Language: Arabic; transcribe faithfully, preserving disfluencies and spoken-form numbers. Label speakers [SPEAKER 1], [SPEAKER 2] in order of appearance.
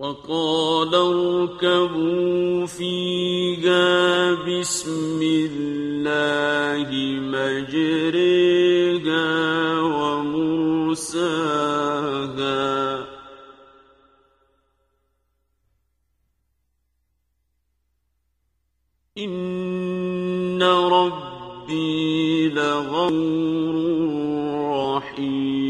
[SPEAKER 1] وقال اركبوا فيها بسم الله مجريها ومرساها إن ربي لغفور رحيم